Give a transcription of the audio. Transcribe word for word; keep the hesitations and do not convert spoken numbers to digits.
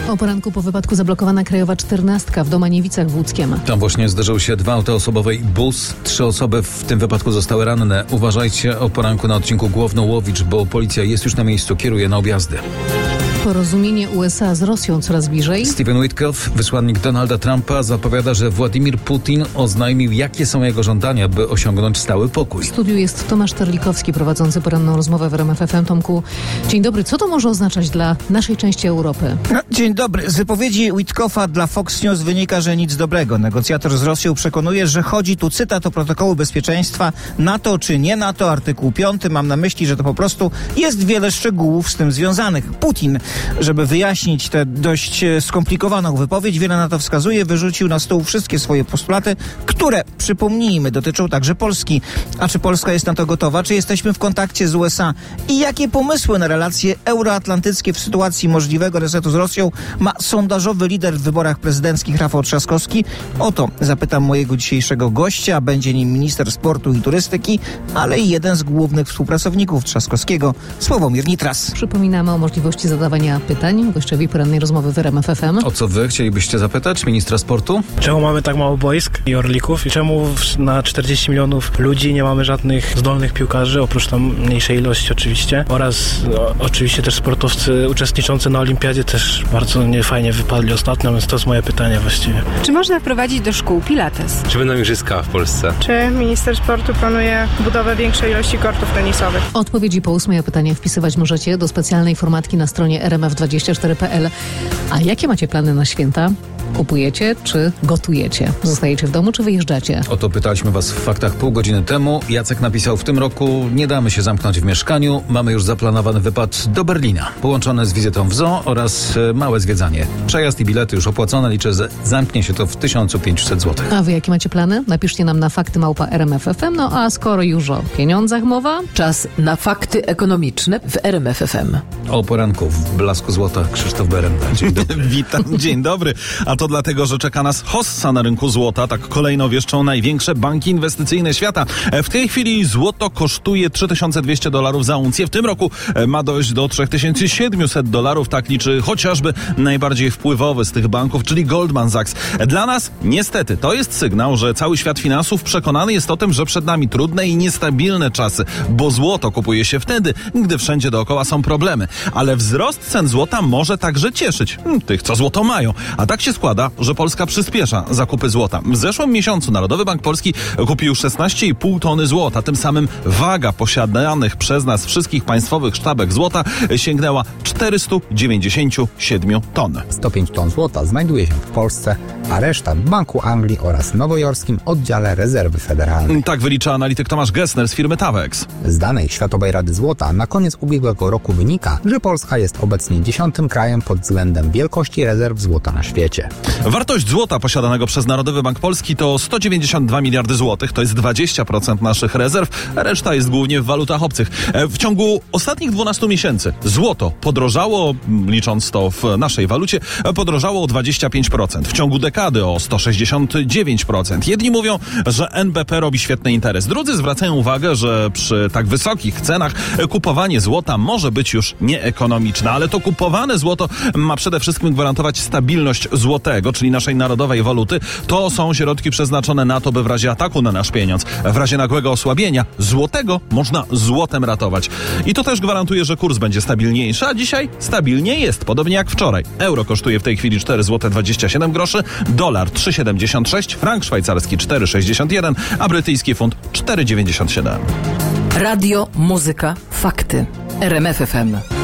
O poranku po wypadku zablokowana krajowa czternastka w Domaniewicach w Łódzkiem. Tam właśnie zderzyły się dwa auta osobowe i bus. Trzy osoby w tym wypadku zostały ranne. Uważajcie o poranku na odcinku Głowno-Łowicz, bo policja jest już na miejscu, kieruje na objazdy. Porozumienie U S A z Rosją coraz bliżej. Stephen Witkoff, wysłannik Donalda Trumpa, zapowiada, że Władimir Putin oznajmił, jakie są jego żądania, by osiągnąć stały pokój. W studiu jest Tomasz Terlikowski, prowadzący poranną rozmowę w R M F F M. Tomku, dzień dobry. Co to może oznaczać dla naszej części Europy? No, dzień dobry. Z wypowiedzi Witkoffa dla Fox News wynika, że nic dobrego. Negocjator z Rosją przekonuje, że chodzi tu, cytat, o protokoły bezpieczeństwa NATO czy nie NATO, artykuł piąty. Mam na myśli, że to po prostu jest wiele szczegółów z tym związanych. Putin, żeby wyjaśnić tę dość skomplikowaną wypowiedź, wiele na to wskazuje, wyrzucił na stół wszystkie swoje postulaty, które, przypomnijmy, dotyczą także Polski. A czy Polska jest na to gotowa? Czy jesteśmy w kontakcie z U S A? I jakie pomysły na relacje euroatlantyckie w sytuacji możliwego resetu z Rosją ma sondażowy lider w wyborach prezydenckich Rafał Trzaskowski? O to zapytam mojego dzisiejszego gościa. Będzie nim minister sportu i turystyki, ale i jeden z głównych współpracowników Trzaskowskiego, Sławomir Nitras. Przypominamy o możliwości zadawania pytań gościowi porannej rozmowy w R M F F M. O co wy chcielibyście zapytać ministra sportu? Czemu mamy tak mało boisk i orlików? I czemu na czterdzieści milionów ludzi nie mamy żadnych zdolnych piłkarzy, oprócz tam mniejszej ilości oczywiście, oraz no, oczywiście też sportowcy uczestniczący na olimpiadzie też bardzo niefajnie wypadli ostatnio, więc to jest moje pytanie właściwie. Czy można wprowadzić do szkół pilates? Czy będą igrzyska w Polsce? Czy minister sportu planuje budowę większej ilości kortów tenisowych? Odpowiedzi po ósmej, a pytania wpisywać możecie do specjalnej formatki na stronie r m f dwadzieścia cztery kropka p l. A jakie macie plany na święta? Kupujecie czy gotujecie? Zostajecie w domu czy wyjeżdżacie? O to pytaliśmy was w faktach pół godziny temu. Jacek napisał: w tym roku nie damy się zamknąć w mieszkaniu. Mamy już zaplanowany wypad do Berlina, połączony z wizytą w zoo oraz e, małe zwiedzanie. Przejazd i bilety już opłacone. Liczę, że zamknie się to w tysiąc pięćset złotych. A wy jakie macie plany? Napiszcie nam na fakty małpa R M F F M. No a skoro już o pieniądzach mowa... Czas na fakty ekonomiczne w R M F F M. O poranku w blasku złota Krzysztof Berenda. Dzień dobry. Witam, dzień dobry. A to dlatego, że czeka nas hossa na rynku złota. Tak kolejno wieszczą największe banki inwestycyjne świata. W tej chwili złoto kosztuje trzy tysiące dwieście dolarów za uncję. W tym roku ma dojść do trzy tysiące siedemset dolarów. Tak liczy chociażby najbardziej wpływowy z tych banków, czyli Goldman Sachs. Dla nas niestety to jest sygnał, że cały świat finansów przekonany jest o tym, że przed nami trudne i niestabilne czasy, bo złoto kupuje się wtedy, gdy wszędzie dookoła są problemy. Ale wzrost cen złota może także cieszyć tych, co złoto mają. A tak się składa, że Polska przyspiesza zakupy złota. W zeszłym miesiącu Narodowy Bank Polski kupił szesnaście i pół tony złota. Tym samym waga posiadanych przez nas wszystkich państwowych sztabek złota sięgnęła czterysta dziewięćdziesiąt siedem ton. sto pięć ton złota znajduje się w Polsce, a reszta w Banku Anglii oraz nowojorskim oddziale Rezerwy Federalnej. Tak wylicza analityk Tomasz Gessner z firmy Tawex. Z danej Światowej Rady Złota na koniec ubiegłego roku wynika, że Polska jest obecnie dziesiątym krajem pod względem wielkości rezerw złota na świecie. Wartość złota posiadanego przez Narodowy Bank Polski to sto dziewięćdziesiąt dwa miliardy złotych, to jest dwadzieścia procent naszych rezerw, reszta jest głównie w walutach obcych. W ciągu ostatnich dwunastu miesięcy złoto podrożało, licząc to w naszej walucie, podrożało o dwadzieścia pięć procent, w ciągu dekady o sto sześćdziesiąt dziewięć procent. Jedni mówią, że N B P robi świetny interes, drudzy zwracają uwagę, że przy tak wysokich cenach kupowanie złota może być już nieekonomiczne, ale to kupowane złoto ma przede wszystkim gwarantować stabilność złotego, czyli naszej narodowej waluty. To są środki przeznaczone na to, by w razie ataku na nasz pieniądz, w razie nagłego osłabienia złotego można złotem ratować. I to też gwarantuje, że kurs będzie stabilniejszy, a dzisiaj stabilnie jest, podobnie jak wczoraj. Euro kosztuje w tej chwili cztery złote dwadzieścia siedem groszy, dolar trzy siedemdziesiąt sześć, frank szwajcarski cztery sześćdziesiąt jeden, a brytyjski funt cztery dziewięćdziesiąt siedem. Radio, muzyka, fakty. R M F F M.